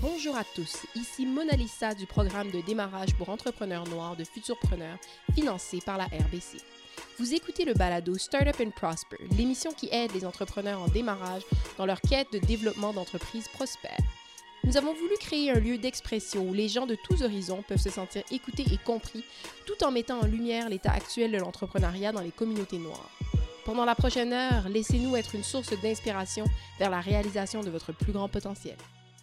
Bonjour à tous, ici Mona Lisa du programme de démarrage pour entrepreneurs noirs de Futurpreneurs, financé par la RBC. Vous écoutez le balado Startup and Prosper, l'émission qui aide les entrepreneurs en démarrage dans leur quête de développement d'entreprises prospères. Nous avons voulu créer un lieu d'expression où les gens de tous horizons peuvent se sentir écoutés et compris, tout en mettant en lumière l'état actuel de l'entrepreneuriat dans les communautés noires. Pendant la prochaine heure, laissez-nous être une source d'inspiration vers la réalisation de votre plus grand potentiel.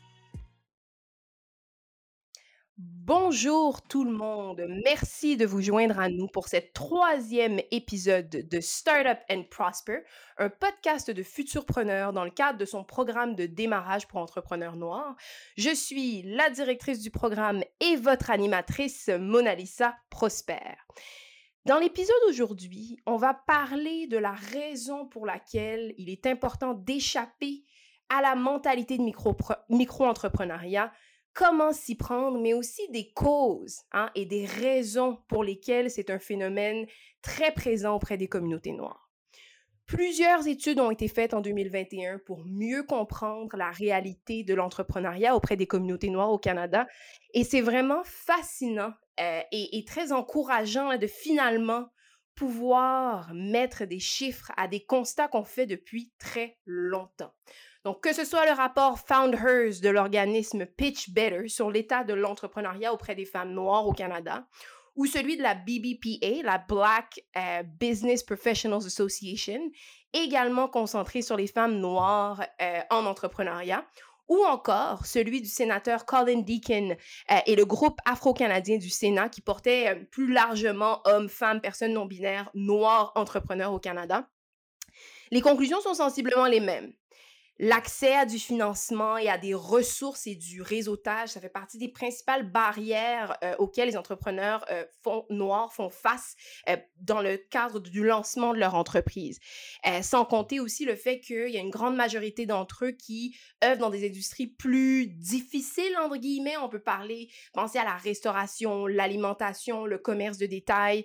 Bonjour tout le monde, merci de vous joindre à nous pour cet 3e épisode de Startup and Prosper, un podcast de Futurpreneurs dans le cadre de son programme de démarrage pour entrepreneurs noirs. Je suis la directrice du programme et votre animatrice Mona Lisa Prosper. Dans l'épisode d'aujourd'hui, on va parler de la raison pour laquelle il est important d'échapper à la mentalité de micro-entrepreneuriat, comment s'y prendre, mais aussi des causes et des raisons pour lesquelles c'est un phénomène très présent auprès des communautés noires. Plusieurs études ont été faites en 2021 pour mieux comprendre la réalité de l'entrepreneuriat auprès des communautés noires au Canada, et c'est vraiment fascinant et très encourageant de finalement pouvoir mettre des chiffres à des constats qu'on fait depuis très longtemps. Donc, que ce soit le rapport Founders de l'organisme Pitch Better sur l'état de l'entrepreneuriat auprès des femmes noires au Canada, ou celui de la BBPA, la Black Business Professionals Association, également concentré sur les femmes noires en entrepreneuriat, ou encore celui du sénateur Colin Deacon et le groupe afro-canadien du Sénat qui portait plus largement hommes, femmes, personnes non-binaires, noirs, entrepreneurs au Canada. Les conclusions sont sensiblement les mêmes. L'accès à du financement et à des ressources et du réseautage, ça fait partie des principales barrières auxquelles les entrepreneurs noirs font face dans le cadre du lancement de leur entreprise. Sans compter aussi le fait qu'il y a une grande majorité d'entre eux qui œuvrent dans des industries plus difficiles, entre guillemets. On peut penser à la restauration, l'alimentation, le commerce de détail.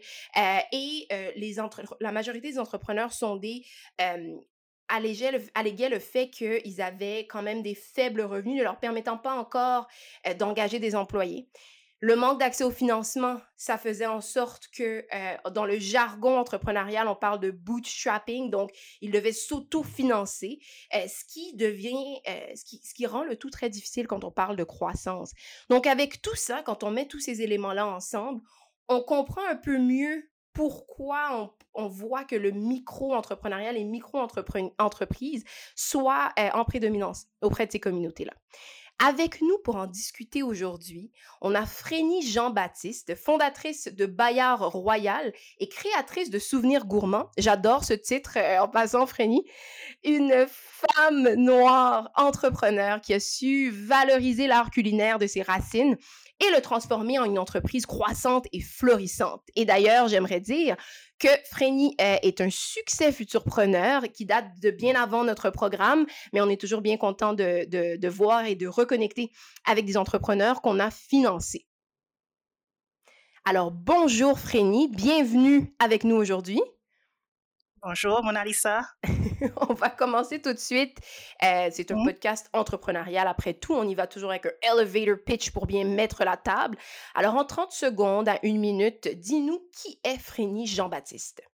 La majorité des entrepreneurs sont des... alléguait le fait qu'ils avaient quand même des faibles revenus, ne leur permettant pas encore d'engager des employés. Le manque d'accès au financement, ça faisait en sorte que dans le jargon entrepreneurial, on parle de bootstrapping, donc ils devaient s'auto-financer, ce qui rend le tout très difficile quand on parle de croissance. Donc avec tout ça, quand on met tous ces éléments-là ensemble, on comprend un peu mieux pourquoi on voit que le micro-entrepreneuriat, les micro-entreprises soient en prédominance auprès de ces communautés-là. Avec nous pour en discuter aujourd'hui, on a Frénie Jean-Baptiste, fondatrice de Bayard Royal et créatrice de Souvenirs Gourmands. J'adore ce titre en passant, Frénie. Une femme noire entrepreneur qui a su valoriser l'art culinaire de ses racines et le transformer en une entreprise croissante et florissante. Et d'ailleurs, j'aimerais dire que Frénie est un succès futurpreneur qui date de bien avant notre programme, mais on est toujours bien content de voir et de reconnecter avec des entrepreneurs qu'on a financés. Alors, bonjour Frénie, bienvenue avec nous aujourd'hui. Bonjour, Mona Lisa. On va commencer tout de suite. C'est un podcast entrepreneurial. Après tout, on y va toujours avec un elevator pitch pour bien mettre la table. Alors, en 30 secondes à 1 minute, dis-nous qui est Frénie Jean-Baptiste.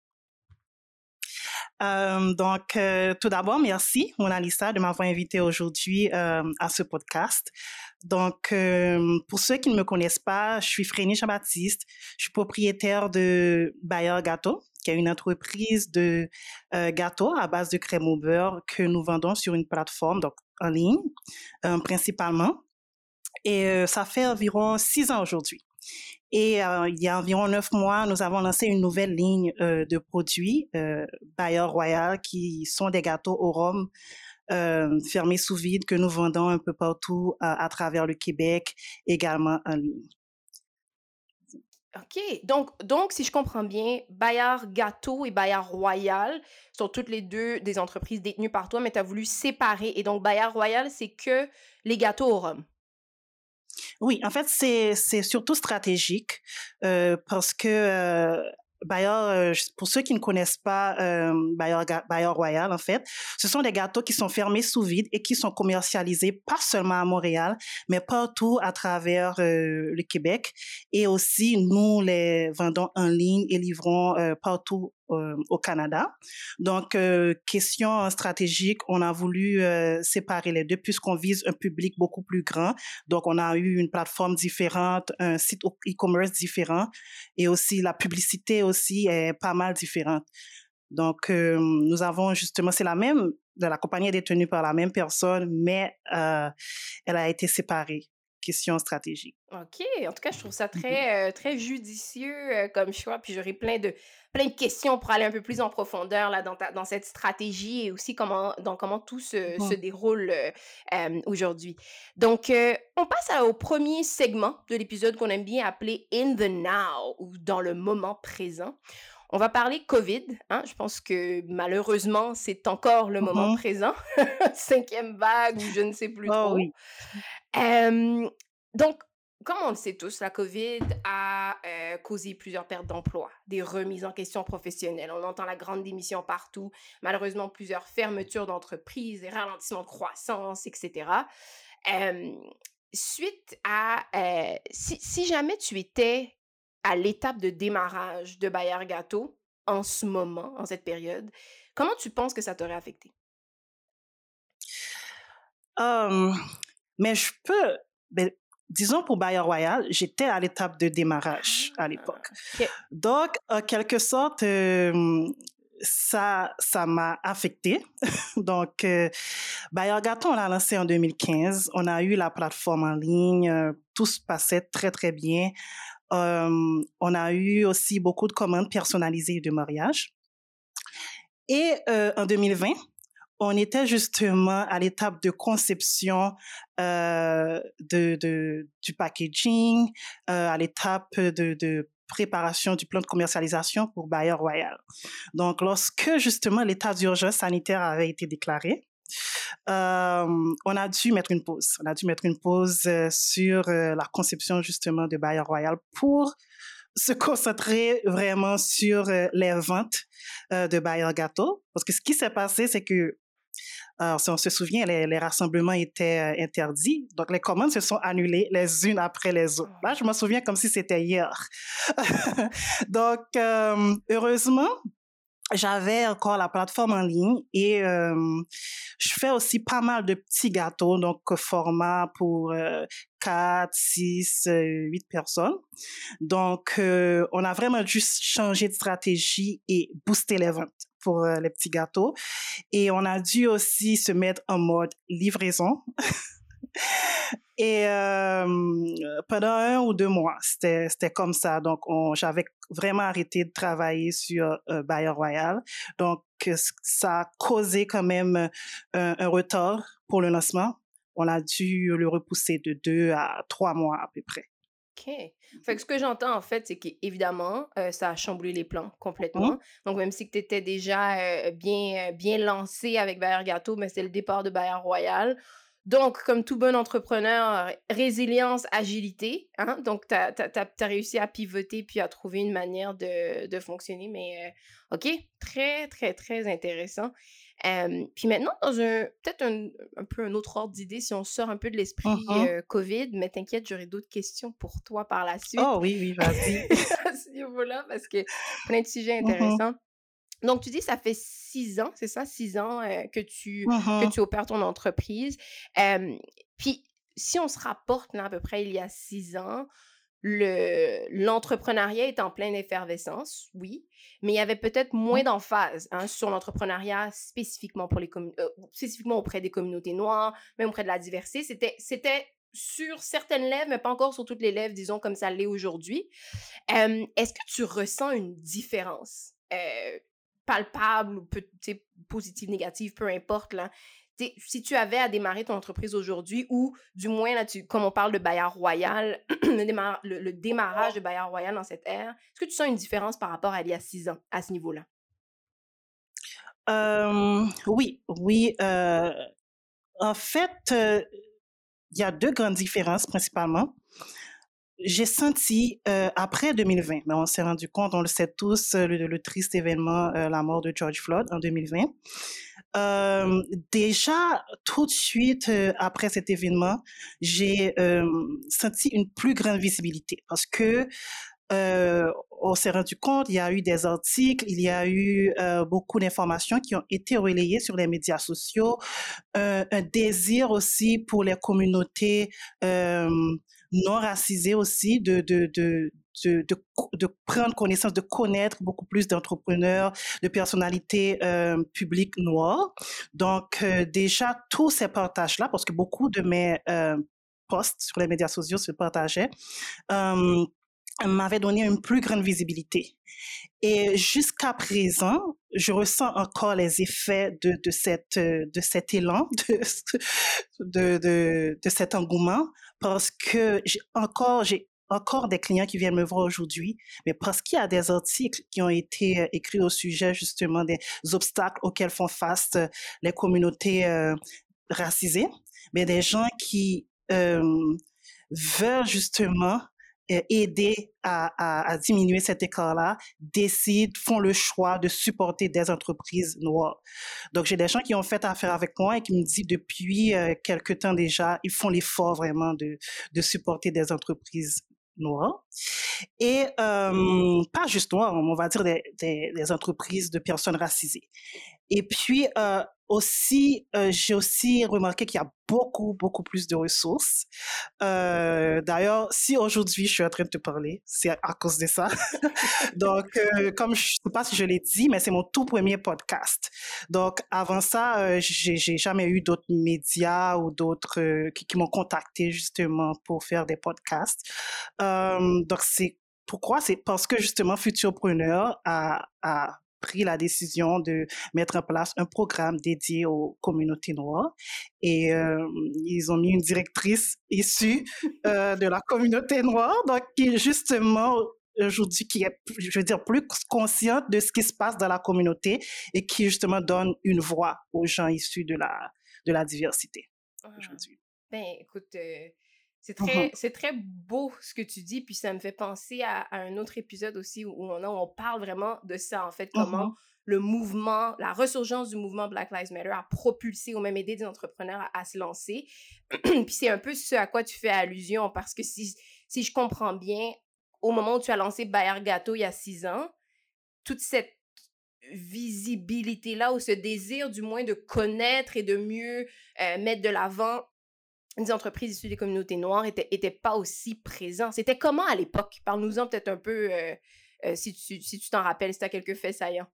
Tout d'abord, merci, Mona Lisa, de m'avoir invité aujourd'hui à ce podcast. Donc, pour ceux qui ne me connaissent pas, je suis Frénie Jean-Baptiste. Je suis propriétaire de Bayard Gâteaux, qui est une entreprise de gâteaux à base de crème au beurre que nous vendons sur une plateforme, donc en ligne, principalement. Et ça fait environ 6 ans aujourd'hui. Et il y a environ 9 mois, nous avons lancé une nouvelle ligne de produits, Bayard Royal, qui sont des gâteaux au rhum fermés sous vide que nous vendons un peu partout à travers le Québec, également en ligne. OK. Donc, si je comprends bien, Bayard Gâteaux et Bayard Royal sont toutes les deux des entreprises détenues par toi, mais tu as voulu séparer. Et donc, Bayard Royal, c'est que les gâteaux au rhum. Oui, en fait, c'est surtout stratégique parce que pour ceux qui ne connaissent pas Bailleur Royal, en fait, ce sont des gâteaux qui sont fermés sous vide et qui sont commercialisés pas seulement à Montréal, mais partout à travers le Québec. Et aussi, nous les vendons en ligne et livrons partout au Canada. Donc, question stratégique, on a voulu séparer les deux puisqu'on vise un public beaucoup plus grand. Donc, on a eu une plateforme différente, un site e-commerce différent et aussi la publicité aussi est pas mal différente. Donc, nous avons justement, la compagnie est détenue par la même personne, mais elle a été séparée. Question stratégique. OK. En tout cas, je trouve ça très, très judicieux, comme choix. Puis j'aurais plein de questions pour aller un peu plus en profondeur là, dans cette stratégie et aussi comment tout se Mhm. déroule aujourd'hui. Donc, on passe au premier segment de l'épisode qu'on aime bien appeler In the Now ou dans le moment présent. On va parler COVID, hein. Je pense que malheureusement, c'est encore le moment Mhm. présent. Cinquième vague ou je ne sais plus Oh trop. oui. Hem, donc, comme on le sait tous, la COVID a causé plusieurs pertes d'emplois, des remises en question professionnelles. On entend la grande démission partout, malheureusement plusieurs fermetures d'entreprises, des ralentissements de croissance, etc. Hem, suite à, si jamais tu étais à l'étape de démarrage de Bayer Gâteau en ce moment, en cette période, comment tu penses que ça t'aurait affecté? Euh, mais ben, disons pour Bayer Royal, j'étais à l'étape de démarrage à Ah, l'époque. OK. Donc, en quelque sorte, ça m'a affecté. Donc, Bayer Gâteau, on l'a lancé en 2015. On a eu la plateforme en ligne. Tout se passait très, très bien. On a eu aussi beaucoup de commandes personnalisées de mariage. Et en 2020, on était justement à l'étape de conception du packaging, à l'étape de préparation du plan de commercialisation pour Bayer Royal. Donc, lorsque justement l'état d'urgence sanitaire avait été déclaré, on a dû mettre une pause. On a dû mettre une pause sur la conception justement de Bayer Royal pour se concentrer vraiment sur les ventes de Bayer Gâteau. Parce que ce qui s'est passé, c'est que alors, si on se souvient, les rassemblements étaient interdits. Donc, les commandes se sont annulées les unes après les autres. Là, je me souviens comme si c'était hier. Donc, heureusement, j'avais encore la plateforme en ligne et je fais aussi pas mal de petits gâteaux, donc format pour 4, 6, 8 personnes. Donc, on a vraiment juste changé de stratégie et booster les ventes pour les petits gâteaux. Et on a dû aussi se mettre en mode livraison. Et pendant 1 ou 2 mois, c'était comme ça. Donc, j'avais vraiment arrêté de travailler sur Bayer Royal. Donc, ça a causé quand même un retard pour le lancement. On a dû le repousser de 2 à 3 mois à peu près. OK. Fait que ce que j'entends, en fait, c'est qu'évidemment, ça a chamboulé les plans complètement. Mhm. Donc, même si tu étais déjà bien lancé avec Bayer Gâteau, mais c'est le départ de Bayer Royal. Donc, comme tout bon entrepreneur, résilience, agilité. Hein? Donc, tu as réussi à pivoter puis à trouver une manière de fonctionner. Mais, OK, très, très, très intéressant. Puis maintenant, peut-être un peu un autre ordre d'idée, si on sort un peu de l'esprit Mhm. COVID, mais t'inquiète, j'aurai d'autres questions pour toi par la suite Oh oui, oui, vas-y. à ce niveau-là, parce que plein de sujets Mhm. intéressants. Donc, tu dis, ça fait 6 ans, c'est ça, 6 ans que Mhm. tu opères ton entreprise. Euh, puis, si on se rapporte là, à peu près il y a 6 ans, l'entrepreneuriat est en pleine effervescence, oui, mais il y avait peut-être moins d'emphase hein, sur l'entrepreneuriat spécifiquement spécifiquement auprès des communautés noires, même auprès de la diversité. C'était sur certaines lèvres, mais pas encore sur toutes les lèvres, disons comme ça l'est aujourd'hui. Est-ce que tu ressens une différence palpable ou positive, négative, peu importe là? Si tu avais à démarrer ton entreprise aujourd'hui ou du moins, là, comme on parle de Bayer Royal, le démarrage de Bayer Royal dans cette ère, est-ce que tu sens une différence par rapport à il y a 6 ans à ce niveau-là? Oui, oui. En fait, il y a deux grandes différences principalement. j'ai senti, après 2020, mais on s'est rendu compte, on le sait tous, le triste événement, la mort de George Floyd en 2020. Déjà, tout de suite, après cet événement, j'ai senti une plus grande visibilité parce que on s'est rendu compte, il y a eu des articles, il y a eu beaucoup d'informations qui ont été relayées sur les médias sociaux, un désir aussi pour les communautés euh, non racisées aussi de prendre connaissance, de connaître beaucoup plus d'entrepreneurs, de personnalités publiques noires. Donc, déjà, tous ces partages-là, parce que beaucoup de mes posts sur les médias sociaux se partageaient, euh, m'avait donné une plus grande visibilité. Et jusqu'à présent, je ressens encore les effets de cet élan, de cet engouement, parce que j'ai encore des clients qui viennent me voir aujourd'hui, mais parce qu'il y a des articles qui ont été écrits au sujet justement des obstacles auxquels font face les communautés racisées, mais des gens qui veulent justement aider à diminuer cet écart-là, décident, font le choix de supporter des entreprises noires. Donc, j'ai des gens qui ont fait affaire avec moi et qui me disent depuis quelque temps déjà, ils font l'effort vraiment de supporter des entreprises noires. Et pas juste noires, on va dire des entreprises de personnes racisées. Et puis aussi, j'ai aussi remarqué qu'il y a beaucoup plus de ressources. D'ailleurs, si aujourd'hui je suis en train de te parler, c'est à cause de ça. Donc, comme je ne sais pas si je l'ai dit, mais c'est mon tout premier podcast. Donc, avant ça, j'ai jamais eu d'autres médias ou d'autres qui m'ont contacté justement pour faire des podcasts. Donc, c'est pourquoi? C'est parce que justement Futurpreneur a pris la décision de mettre en place un programme dédié aux communautés noires et ils ont mis une directrice issue de la communauté noire, donc qui justement aujourd'hui qui est, je veux dire, plus consciente de ce qui se passe dans la communauté et qui justement donne une voix aux gens issus de la diversité aujourd'hui. Ben, écoute, Mhm, c'est très beau ce que tu dis, puis ça me fait penser à un autre épisode aussi où on parle vraiment de ça, en fait, comment mhm, le mouvement, la ressurgence du mouvement Black Lives Matter a propulsé ou même aidé des entrepreneurs à se lancer. Puis c'est un peu ce à quoi tu fais allusion, parce que si je comprends bien, au moment où tu as lancé Bayard Gâteau il y a 6 ans, toute cette visibilité-là ou ce désir du moins de connaître et de mieux mettre de l'avant des entreprises issues des communautés noires était pas aussi présent. C'était comment à l'époque? Parle-nous-en peut-être un peu si tu t'en rappelles, si tu as quelques faits saillants.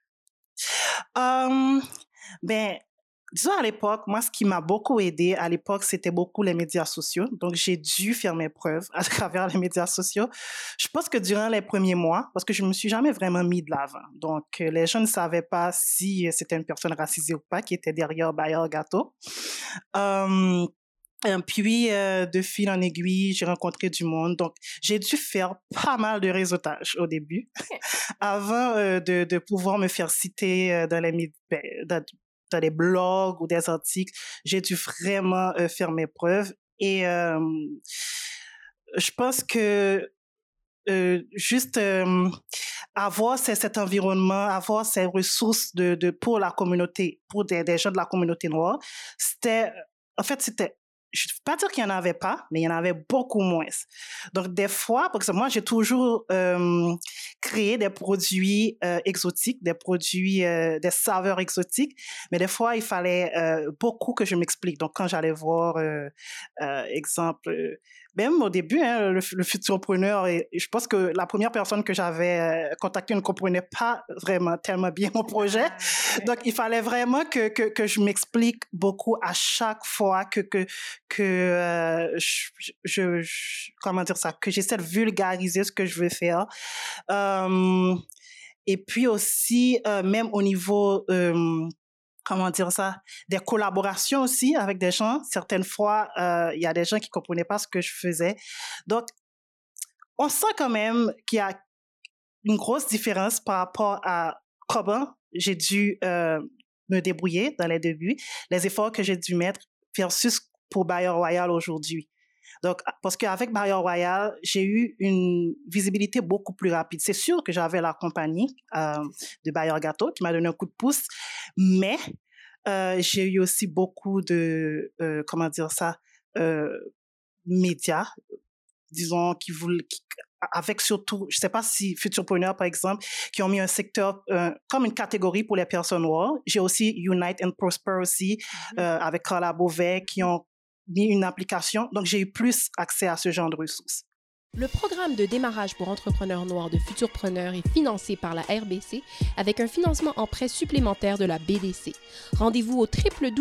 Euh, ben, disons à l'époque, moi, ce qui m'a beaucoup aidé à l'époque, c'était beaucoup les médias sociaux. Donc, j'ai dû faire mes preuves à travers les médias sociaux. Je pense que durant les premiers mois, parce que je me suis jamais vraiment mis de l'avant. Donc, les gens ne savaient pas si c'était une personne racisée ou pas qui était derrière Bayer Gâteau. Euh, et puis, de fil en aiguille, j'ai rencontré du monde. Donc, j'ai dû faire pas mal de réseautage au début avant de pouvoir me faire citer dans les blogs ou des articles. J'ai dû vraiment faire mes preuves. Et je pense que juste avoir cet environnement, avoir ces ressources pour la communauté, pour des gens de la communauté noire, c'était, je ne veux pas dire qu'il n'y en avait pas, mais il y en avait beaucoup moins. Donc, des fois, parce que moi, j'ai toujours créé des produits exotiques, des produits, des saveurs exotiques, mais des fois, il fallait beaucoup que je m'explique. Donc, quand j'allais voir, exemple, même au début, hein, le futurpreneur, et je pense que la première personne que j'avais contactée ne comprenait pas vraiment tellement bien mon projet. Donc, il fallait vraiment que je m'explique beaucoup à chaque fois comment dire ça, que j'essaie de vulgariser ce que je veux faire. Et puis aussi, même au niveau comment dire ça, des collaborations aussi avec des gens. Certaines fois, il y a des gens qui comprenaient pas ce que je faisais. Donc, on sent quand même qu'il y a une grosse différence par rapport à comment j'ai dû me débrouiller dans les débuts, les efforts que j'ai dû mettre versus pour Bayer Royal aujourd'hui. Donc, parce qu'avec Barrière Royale, j'ai eu une visibilité beaucoup plus rapide. C'est sûr que j'avais la compagnie C'est ça. de Barrière Gâteau qui m'a donné un coup de pouce, mais j'ai eu aussi beaucoup de, comment dire ça, euh, médias, disons, avec surtout, je sais pas si Futurpreneur, par exemple, qui ont mis un secteur comme une catégorie pour les personnes noires. J'ai aussi Unite and Prosper aussi, Mhm. avec Carla Beauvais, qui ont mis une application. Donc, j'ai eu plus accès à ce genre de ressources. Le programme de démarrage pour entrepreneurs noirs de Futurpreneur est financé par la RBC avec un financement en prêt supplémentaire de la BDC. Rendez-vous au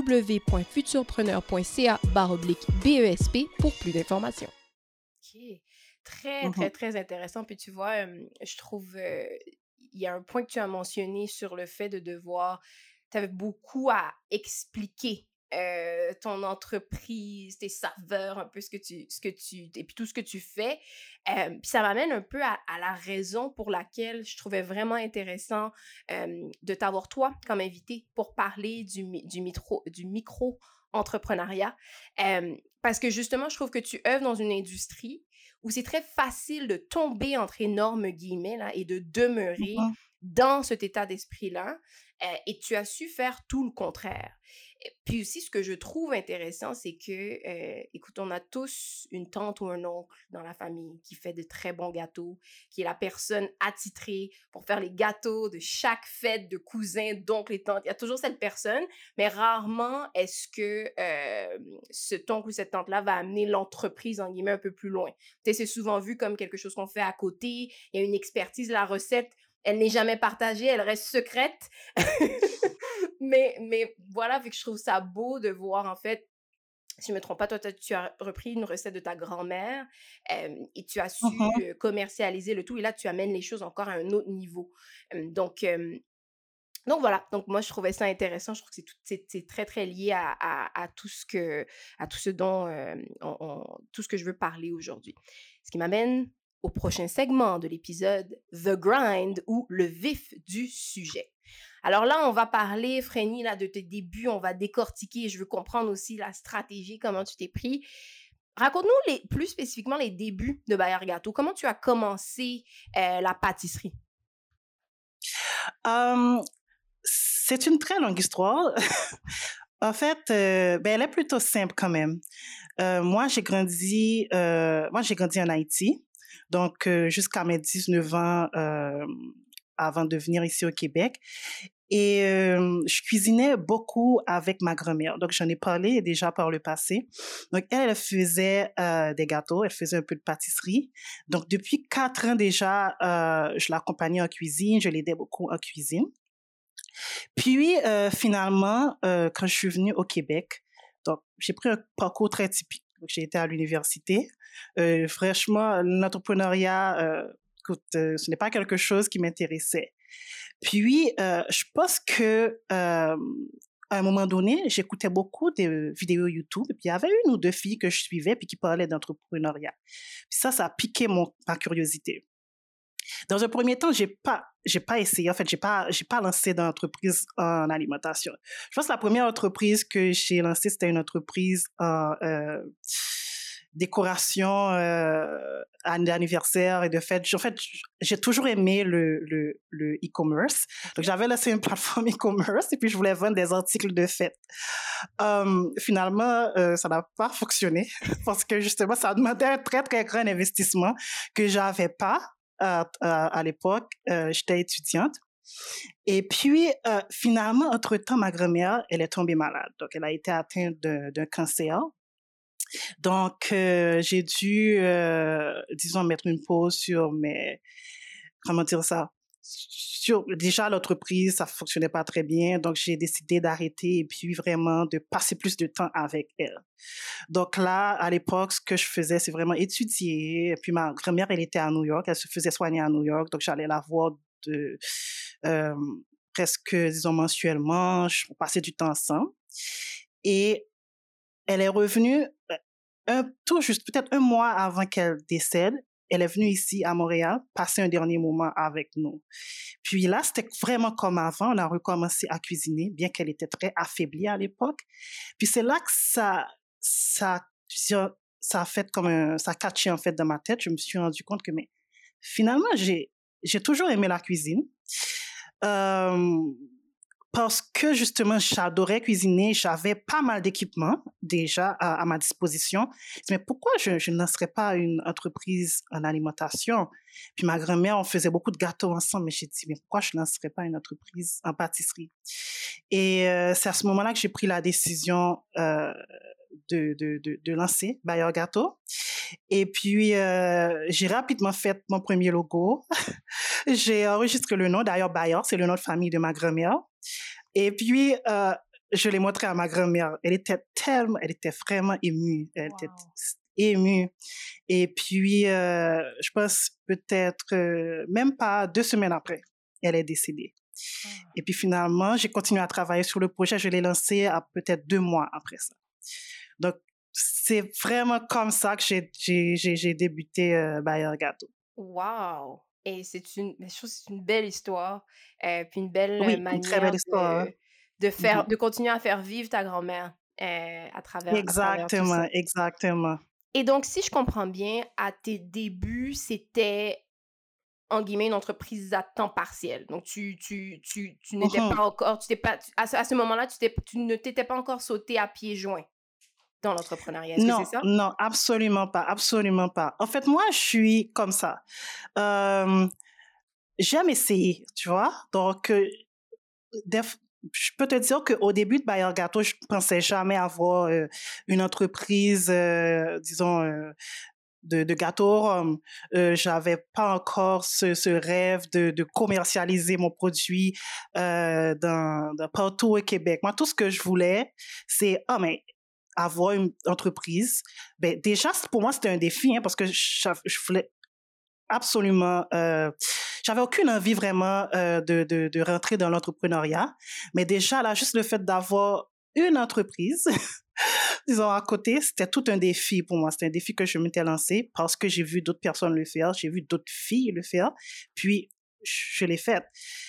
www.futurpreneur.ca/BESP pour plus d'informations. OK. Très, très, Mhm. très intéressant. Puis tu vois, je trouve, il y a un point que tu as mentionné sur le fait de devoir, tu avais beaucoup à expliquer ton entreprise, tes saveurs, un peu et puis tout ce que tu fais. Puis ça m'amène un peu à la raison pour laquelle je trouvais vraiment intéressant de t'avoir toi comme invité pour parler du micro-entrepreneuriat. Parce que justement, je trouve que tu œuvres dans une industrie où c'est très facile de tomber entre énormes guillemets là, et de demeurer Mhm. dans cet état d'esprit-là. Et tu as su faire tout le contraire. Et puis aussi, ce que je trouve intéressant, c'est que, écoute, on a tous une tante ou un oncle dans la famille qui fait de très bons gâteaux, qui est la personne attitrée pour faire les gâteaux de chaque fête de cousins, d'oncles et tantes. Il y a toujours cette personne, mais rarement est-ce que cet oncle ou cette tante-là va amener l'entreprise, en guillemets, un peu plus loin. Tu sais, c'est souvent vu comme quelque chose qu'on fait à côté. Il y a une expertise, la recette, elle n'est jamais partagée, elle reste secrète. mais voilà, vu que je trouve ça beau de voir, en fait, si je ne me trompe pas, toi, tu as repris une recette de ta grand-mère et tu as su Mhm. commercialiser le tout. Et là, tu amènes les choses encore à un autre niveau. Donc voilà, donc moi je trouvais ça intéressant, je trouve que c'est très très lié à tout à tout ce dont tout ce que je veux parler aujourd'hui. Ce qui m'amène au prochain segment de l'épisode The Grind ou le vif du sujet. Alors là, on va parler, Frénie, là, de tes débuts, on va décortiquer, je veux comprendre aussi la stratégie, comment tu t'es pris. Raconte-nous plus spécifiquement les débuts de Bayard Gâteau. Comment tu as commencé la pâtisserie? Euh, c'est une très longue histoire. En fait, ben, elle est plutôt simple quand même. Moi, j'ai grandi en Haïti, donc jusqu'à mes 19 ans, avant de venir ici au Québec. Et je cuisinais beaucoup avec ma grand-mère. Donc, j'en ai parlé déjà par le passé. Donc, elle faisait des gâteaux, elle faisait un peu de pâtisserie. Donc, depuis 4 ans déjà, je l'accompagnais en cuisine, je l'aidais beaucoup en cuisine. Puis, finalement, quand je suis venue au Québec, donc j'ai pris un parcours très typique. Donc, j'ai été à l'université. Franchement, l'entrepreneuriat, écoute, ce n'est pas quelque chose qui m'intéressait. Puis, je pense que à un moment donné, j'écoutais beaucoup de vidéos YouTube, et puis il y avait une ou deux filles que je suivais, puis qui parlaient d'entrepreneuriat. Puis ça a piqué ma curiosité. Dans un premier temps, j'ai pas essayé. En fait, j'ai pas lancé d'entreprise en alimentation. Je pense que la première entreprise que j'ai lancée, c'était une entreprise en décoration d'anniversaire et de fête. En fait, j'ai toujours aimé le e-commerce. Donc, OK. j'avais lancé une plateforme e-commerce et puis je voulais vendre des articles de fête. Finalement, ça n'a pas fonctionné parce que justement, ça demandait un très, très grand investissement que j'avais pas à l'époque. J'étais étudiante. Et puis, finalement, entre-temps, ma grand-mère, elle est tombée malade. Donc, elle a été atteinte d'un cancer. Donc, j'ai dû, disons, mettre une pause sur mes, comment dire ça, sur déjà l'entreprise, ça fonctionnait pas très bien, donc j'ai décidé d'arrêter et puis vraiment de passer plus de temps avec elle. Donc là, à l'époque, ce que je faisais, c'est vraiment étudier. Et puis ma grand-mère, elle était à New York, elle se faisait soigner à New York, donc j'allais la voir de euh, presque, disons, mensuellement. On passait du temps ensemble. Et elle est revenue tout juste, peut-être un mois avant qu'elle décède. Elle est venue ici à Montréal, passer un dernier moment avec nous. Puis là, c'était vraiment comme avant. On a recommencé à cuisiner, bien qu'elle était très affaiblie à l'époque. Puis c'est là que ça, ça a fait ça a catché en fait dans ma tête. Je me suis rendu compte que, mais finalement, j'ai toujours aimé la cuisine. Euh, Parce que justement, j'adorais cuisiner, j'avais pas mal d'équipements déjà à ma disposition. Je dis, mais pourquoi je ne lancerais pas une entreprise en alimentation? Puis ma grand-mère, on faisait beaucoup de gâteaux ensemble, mais j'ai dit, mais pourquoi je ne lancerais pas une entreprise en pâtisserie? Et c'est à ce moment-là que j'ai pris la décision de lancer Bayer Gâteau. Et puis, j'ai rapidement fait mon premier logo. J'ai enregistré le nom. D'ailleurs, Bayer, c'est le nom de famille de ma grand-mère. Et puis, je l'ai montré à ma grand-mère. Elle était vraiment émue. Elle était émue. Et puis, je pense peut-être même pas 2 semaines après, elle est décédée. Et puis finalement, j'ai continué à travailler sur le projet. Je l'ai lancé à peut-être 2 mois après ça. Donc, c'est vraiment comme ça que j'ai débuté Bayer Gâteau. Wow! Et je trouve que c'est une belle histoire, puis une belle Oui, une très belle manière histoire. Mhm. de continuer à faire vivre ta grand-mère à travers tout ça. Exactement, exactement. Et donc, si je comprends bien, à tes débuts, c'était en guillemets une entreprise à temps partiel. Donc, tu n'étais Mhm. pas encore, tu t'es pas, à ce moment-là, tu ne t'étais pas encore sauté à pieds joints dans l'entrepreneuriat. Est-ce que c'est Non, ça? non, absolument pas, absolument pas. En fait, moi, je suis comme ça. Euh, J'aime essayer, tu vois. Donc, je peux te dire qu'au début de Bayer Gâteau, je pensais jamais avoir une entreprise, disons, de gâteaux au rhum. J'avais pas encore ce rêve de commercialiser mon produit partout au Québec. Moi, tout ce que je voulais, c'est, mais avoir une entreprise. Ben, déjà, pour moi, c'était un défi, hein, parce que je voulais absolument, j'avais aucune envie vraiment de rentrer dans l'entrepreneuriat. Mais déjà, là, juste le fait d'avoir une entreprise, disons, à côté, c'était tout un défi pour moi. C'était un défi que je m'étais lancé parce que j'ai vu d'autres personnes le faire, j'ai vu d'autres filles le faire, puis je l'ai fait.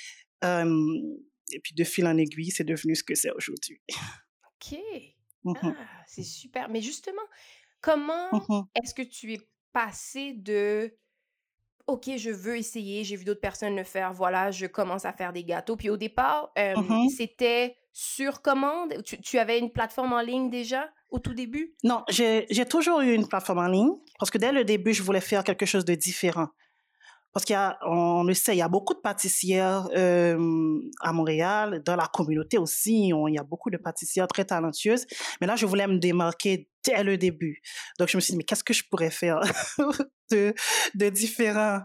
Et puis, de fil en aiguille, c'est devenu ce que c'est aujourd'hui. OK. Mhm, Ah, c'est super. Mais justement, comment mhm, est-ce que tu es passé de OK, je veux essayer, j'ai vu d'autres personnes le faire, voilà, je commence à faire des gâteaux. Puis au départ, mhm. c'était sur commande? Tu avais une plateforme en ligne déjà au tout début? Non, j'ai toujours eu une plateforme en ligne parce que dès le début, je voulais faire quelque chose de différent. Parce on le sait, il y a beaucoup de pâtissières à Montréal, dans la communauté aussi, il y a beaucoup de pâtissières très talentueuses. Mais là, je voulais me démarquer dès le début. Donc, je me suis dit, mais qu'est-ce que je pourrais faire de, de différent?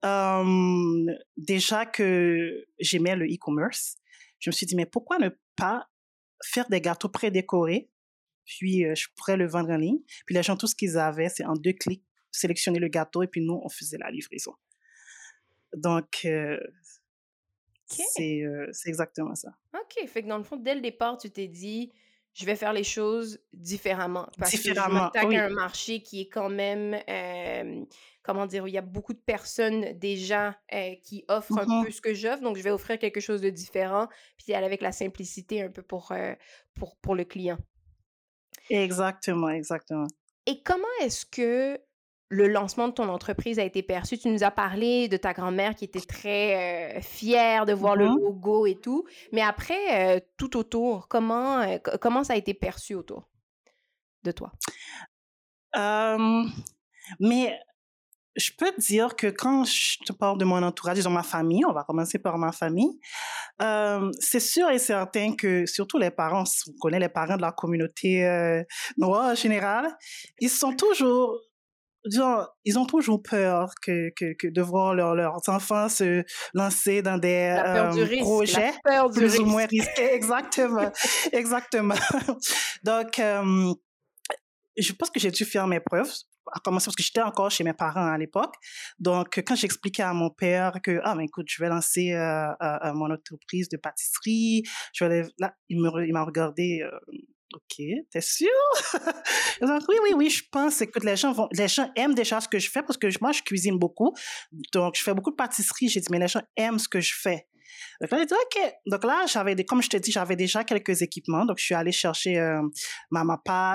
Déjà que j'aimais le e-commerce, je me suis dit, mais pourquoi ne pas faire des gâteaux prédécorés, puis je pourrais le vendre en ligne. Puis les gens, tout ce qu'ils avaient, c'est en 2 clics, sélectionner le gâteau, et puis nous, on faisait la livraison. Donc, OK. c'est exactement ça. OK. Fait que dans le fond, dès le départ, tu t'es dit: «Je vais faire les choses différemment parce que je Différemment, m'attaque à oui, un marché qui est quand même, comment dire? Où il y a beaucoup de personnes déjà, qui offrent un peu mhm, ce que j'offre, donc je vais offrir quelque chose de différent, puis aller avec la simplicité un peu pour le client». exactement, exactement. Et comment est-ce que le lancement de ton entreprise a été perçu? Tu nous as parlé de ta grand-mère qui était très, fière de voir le Mhm. logo et tout, mais après, tout autour, comment ça a été perçu autour de toi? Euh, mais je peux te dire que quand je te parle de mon entourage, disons ma famille, on va commencer par ma famille, c'est sûr et certain que surtout les parents, on connaît les parents de la communauté noire en général, ils sont toujours disons, ils ont toujours peur que de voir leurs enfants se lancer dans des La peur du risque, la projets peur du plus ou moins risque. risqués. Exactement, exactement. Donc, je pense que j'ai dû faire mes preuves, à commencer parce que j'étais encore chez mes parents à l'époque. Donc, quand j'expliquais à mon père que, mais écoute, je vais lancer mon entreprise de pâtisserie, là, il m'a regardé. OK, t'es sûr? Donc, oui, oui, oui, je pense. Écoute, les gens aiment déjà ce que je fais parce que moi, je cuisine beaucoup. Donc, je fais beaucoup de pâtisserie. J'ai dit, mais les gens aiment ce que je fais. Donc là, j'ai dit, OK. Donc là, comme je te dis, j'avais déjà quelques équipements. Donc, je suis allée chercher Mama Pack,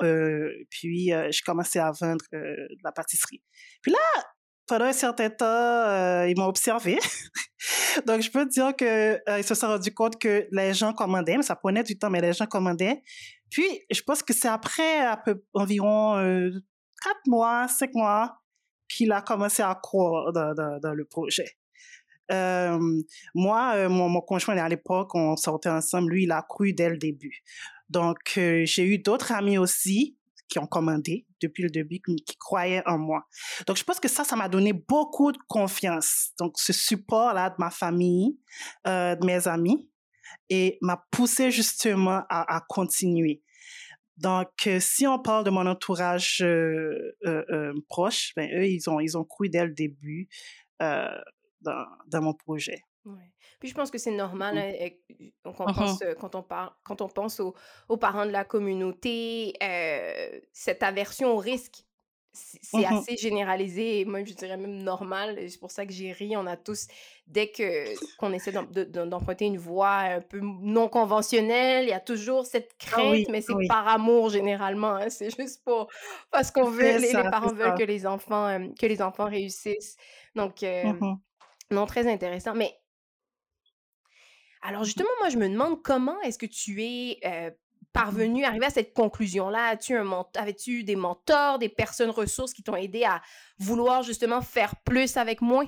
Puis, j'ai commencé à vendre de la pâtisserie. Puis là, pendant un certain temps, ils m'ont observé. Donc, je peux dire que ils se sont rendus compte que les gens commandaient, mais ça prenait du temps, mais les gens commandaient. Puis, je pense que c'est après environ 4 mois, 5 mois qu'il a commencé à croire dans le projet. Euh, Moi, mon conjoint, à l'époque, on sortait ensemble, lui, il a cru dès le début. Donc, j'ai eu d'autres amis aussi qui ont commandé depuis le début, qui croyaient en moi. Donc, je pense que ça m'a donné beaucoup de confiance. Donc, ce support-là de ma famille, de mes amis, et m'a poussé justement à continuer. Donc, si on parle de mon entourage proche, ben, eux, ils ont cru dès le début euh, dans mon projet. Ouais. Puis je pense que c'est normal, Mhm. hein, qu'on pense, Mhm. quand on pense aux parents de la communauté, cette aversion au risque, c'est Mhm. assez généralisé et même, je dirais même normal. Et c'est pour ça que j'ai ri. On a tous, dès qu'on essaie d'emprunter une voie un peu non conventionnelle, il y a toujours cette Ah crainte, oui, mais ah c'est oui. par amour généralement, hein. C'est juste pour parce qu'on veut, C'est les ça, c'est parents veulent ça. que les enfants réussissent. Donc, Mhm. non, très intéressant. Mais alors Mhm. justement, moi, je me demande comment est-ce que tu es, Mhm. parvenue, arrivée à cette conclusion-là? Avais-tu des mentors, des personnes ressources qui t'ont aidé à vouloir justement faire plus avec moins?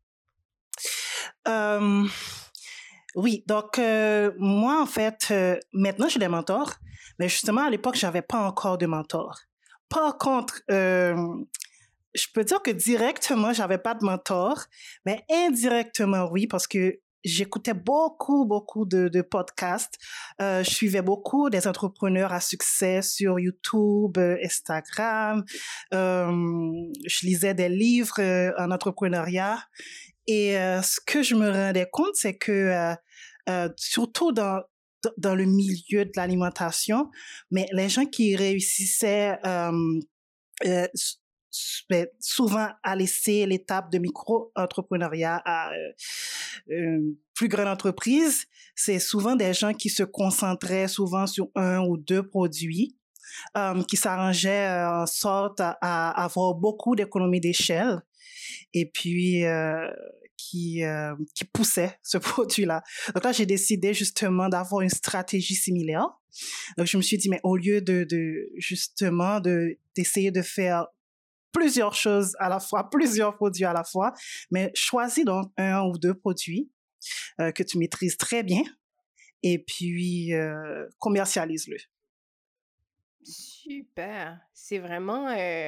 Euh, oui, donc moi, en fait, maintenant, j'ai des mentors, mais justement, à l'époque, j'avais pas encore de mentor. Par contre, je peux dire que directement, j'avais pas de mentor, mais indirectement, oui, parce que j'écoutais beaucoup de podcasts. Je suivais beaucoup des entrepreneurs à succès sur YouTube, Instagram. Je lisais des livres en entrepreneuriat. Et ce que je me rendais compte, c'est que surtout dans le milieu de l'alimentation, mais les gens qui réussissaient euh, souvent à laisser l'étape de micro-entrepreneuriat à une plus grande entreprise, c'est souvent des gens qui se concentraient souvent sur un ou deux produits, qui s'arrangeaient en sorte à avoir beaucoup d'économies d'échelle et puis qui poussait ce produit-là. Donc là, j'ai décidé justement d'avoir une stratégie similaire. Donc je me suis dit, mais au lieu justement d'essayer de faire plusieurs choses à la fois, plusieurs produits à la fois, mais choisis donc un ou deux produits que tu maîtrises très bien et puis commercialise-le. Super! C'est vraiment,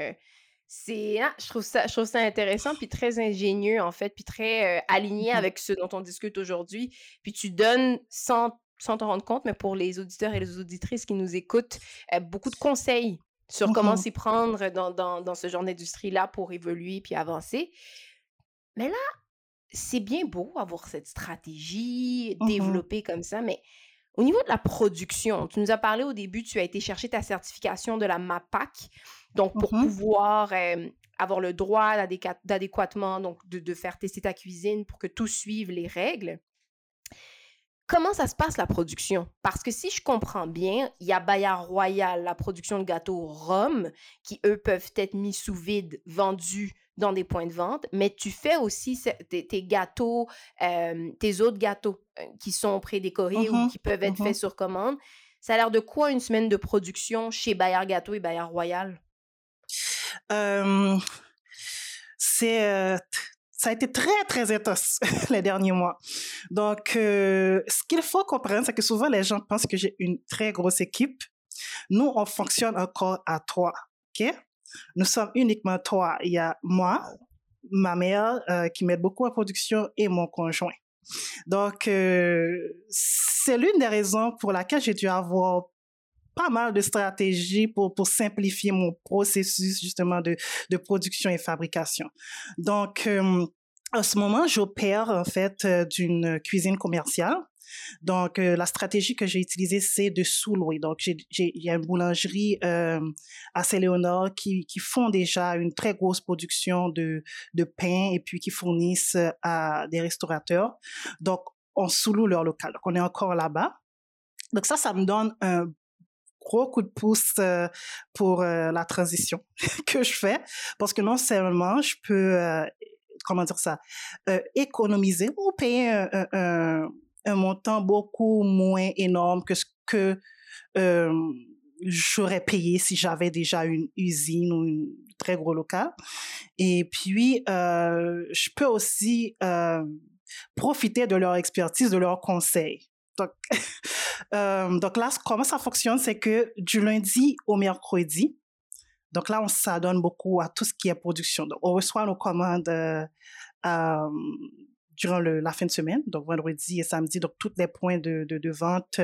je trouve ça intéressant puis très ingénieux, en fait, puis très, aligné Mhm. avec ce dont on discute aujourd'hui. Puis tu donnes sans t'en rendre compte, mais pour les auditeurs et les auditrices qui nous écoutent, beaucoup de conseils sur comment Mhm. s'y prendre dans ce genre d'industrie-là pour évoluer puis avancer. Mais là, c'est bien beau avoir cette stratégie Mhm. développée comme ça, mais au niveau de la production, tu nous as parlé au début, tu as été chercher ta certification de la MAPAC, donc pour Mhm. pouvoir, avoir le droit d'adéquatement donc de faire tester ta cuisine pour que tout suive les règles. Comment ça se passe la production? Parce que si je comprends bien, il y a Bayard Royal, la production de gâteaux Rome, qui eux peuvent être mis sous vide, vendus dans des points de vente, mais tu fais aussi tes gâteaux, tes autres gâteaux qui sont prédécorés ou Mhm. qui peuvent être faits Mhm. sur commande. Ça a l'air de quoi une semaine de production chez Bayard Gâteaux et Bayard Royal? Euh, c'est ça a été très intense les derniers mois. Donc, ce qu'il faut comprendre, c'est que souvent les gens pensent que j'ai une très grosse équipe. Nous, on fonctionne encore à trois. Ok? Nous sommes uniquement trois. Il y a moi, Wow! ma mère qui m'aide beaucoup en production et mon conjoint. Donc, c'est l'une des raisons pour laquelle j'ai dû avoir pas mal de stratégies pour simplifier mon processus justement de production et fabrication. Donc, en ce moment, j'opère en fait d'une cuisine commerciale. Donc, la stratégie que j'ai utilisée, c'est de sous-louer. Donc, il y a une boulangerie à Saint-Léonard qui font déjà une très grosse production de pain et puis qui fournissent à des restaurateurs. Donc, on sous-loue leur local. Donc, on est encore là-bas. Donc, ça me donne un gros coup de pouce pour la transition que je fais, parce que non seulement je peux, comment dire ça, économiser ou payer un montant beaucoup moins énorme que ce que euh, j'aurais payé si j'avais déjà une usine ou un très gros local. Et puis, je peux aussi profiter de leur expertise, de leurs conseils. Donc, donc là, comment ça fonctionne, c'est que du lundi au mercredi, donc là, on s'adonne beaucoup à tout ce qui est production. Donc, on reçoit nos commandes euh, durant la fin de semaine, donc vendredi et samedi, donc tous les points de vente,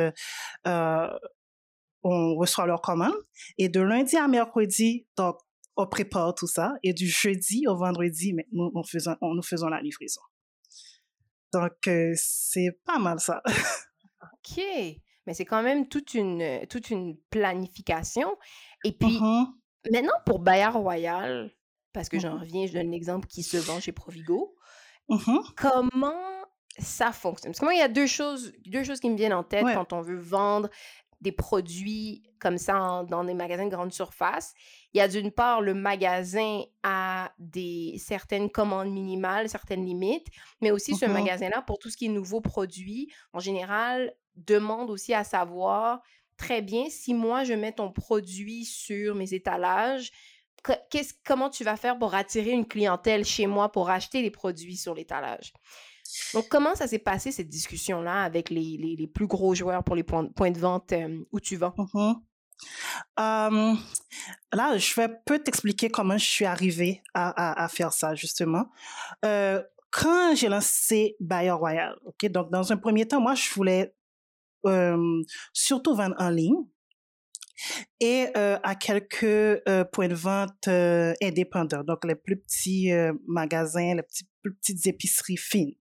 on reçoit leurs commandes. Et de lundi à mercredi, donc, on prépare tout ça. Et du jeudi au vendredi, mais nous faisons la livraison. Donc, c'est pas mal ça. OK. Mais c'est quand même toute une planification. Et puis, Mhm, maintenant, pour Bayard Royal, parce que j'en mhm, reviens, je donne l'exemple qui se vend chez Provigo, mhm. comment ça fonctionne? Parce que moi, il y a deux choses qui me viennent en tête Ouais. quand on veut vendre des produits comme ça dans des magasins de grande surface. Il y a d'une part, le magasin a certaines commandes minimales, certaines limites, mais aussi ce Mhm, magasin-là, pour tout ce qui est nouveaux produits, en général, demande aussi à savoir très bien si moi, je mets ton produit sur mes étalages, comment tu vas faire pour attirer une clientèle chez moi pour acheter les produits sur l'étalage. Donc, comment ça s'est passé, cette discussion-là, avec les plus gros joueurs pour les points de vente où tu vends? mhm. Euh, Là, je vais peut t'expliquer comment je suis arrivée à faire ça, justement. Quand j'ai lancé Buyer Royal, ok, donc dans un premier temps, moi, je voulais surtout vendre en ligne et à quelques points de vente indépendants, donc les plus petits magasins, les plus petites épiceries fines.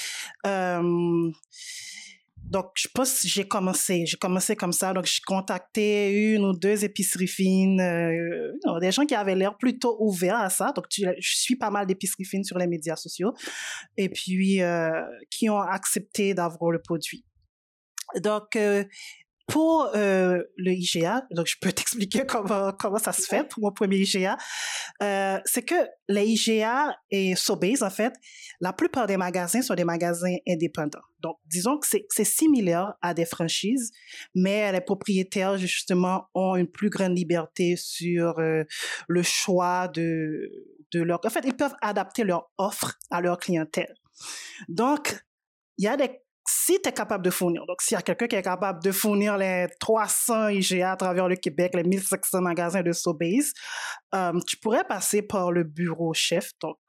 Euh, donc, je pense que j'ai commencé comme ça. Donc, j'ai contacté une ou deux épiceries fines, non, des gens qui avaient l'air plutôt ouverts à ça. Donc, je suis pas mal d'épiceries fines sur les médias sociaux et puis qui ont accepté d'avoir le produit. Donc, pour le IGA, donc je peux t'expliquer comment ça se fait Ouais. pour mon premier IGA. C'est que les IGA et Sobeys, en fait, la plupart des magasins sont des magasins indépendants. Donc, disons que c'est similaire à des franchises, mais les propriétaires, justement, ont une plus grande liberté sur le choix de leur... En fait, ils peuvent adapter leur offre à leur clientèle. Donc, il y a des si tu es capable de fournir, donc s'il y a quelqu'un qui est capable de fournir les 300 IGA à travers le Québec, les 1500 magasins de Sobeys, tu pourrais passer par le bureau chef, donc,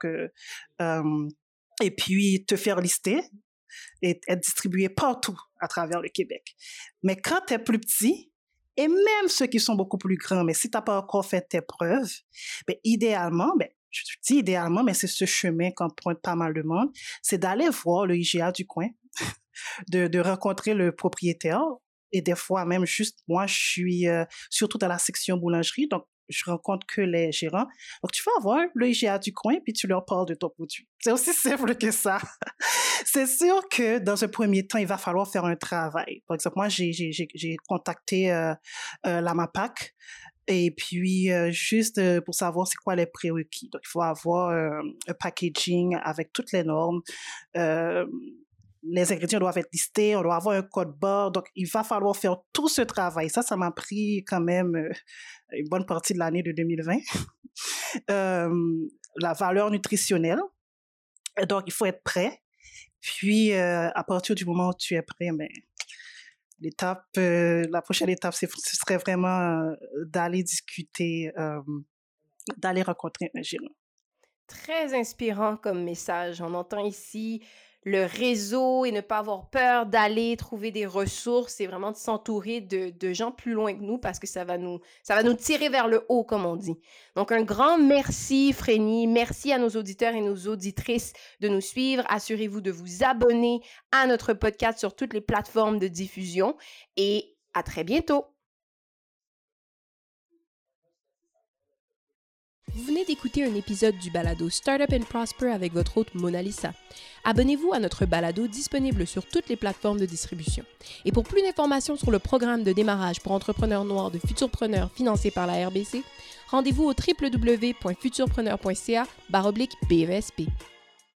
et puis te faire lister et être distribué partout à travers le Québec. Mais quand tu es plus petit, et même ceux qui sont beaucoup plus grands, mais si tu n'as pas encore fait tes preuves, ben, idéalement, ben, je dis idéalement, mais c'est ce chemin qu'emprunte pas mal de monde, c'est d'aller voir le IGA du coin, de rencontrer le propriétaire. Et des fois, même juste, moi, je suis surtout dans la section boulangerie, donc je rencontre que les gérants. Donc, tu vas voir le IGA du coin, puis tu leur parles de ton produit. C'est aussi simple que ça. C'est sûr que dans un premier temps, il va falloir faire un travail. Par exemple, moi, j'ai contacté la MAPAC, et puis, juste pour savoir c'est quoi les prérequis. Donc, il faut avoir un packaging avec toutes les normes. Euh, les ingrédients doivent être listés, on doit avoir un code barre. Donc, il va falloir faire tout ce travail. Ça m'a pris quand même une bonne partie de l'année de 2020. La valeur nutritionnelle. Donc, il faut être prêt. Puis, à partir du moment où tu es prêt, mais la prochaine étape, ce serait vraiment d'aller discuter, d'aller rencontrer un gérant. Très inspirant comme message. On entend ici le réseau et ne pas avoir peur d'aller trouver des ressources et vraiment de s'entourer de gens plus loin que nous parce que ça va nous tirer vers le haut, comme on dit. Donc, un grand merci, Frénie. Merci à nos auditeurs et nos auditrices de nous suivre. Assurez-vous de vous abonner à notre podcast sur toutes les plateformes de diffusion et à très bientôt. Vous venez d'écouter un épisode du balado Startup and Prosper avec votre hôte Mona Lisa. Abonnez-vous à notre balado disponible sur toutes les plateformes de distribution. Et pour plus d'informations sur le programme de démarrage pour entrepreneurs noirs de Futurpreneurs financé par la RBC, rendez-vous au www.futurpreneur.ca/BESP.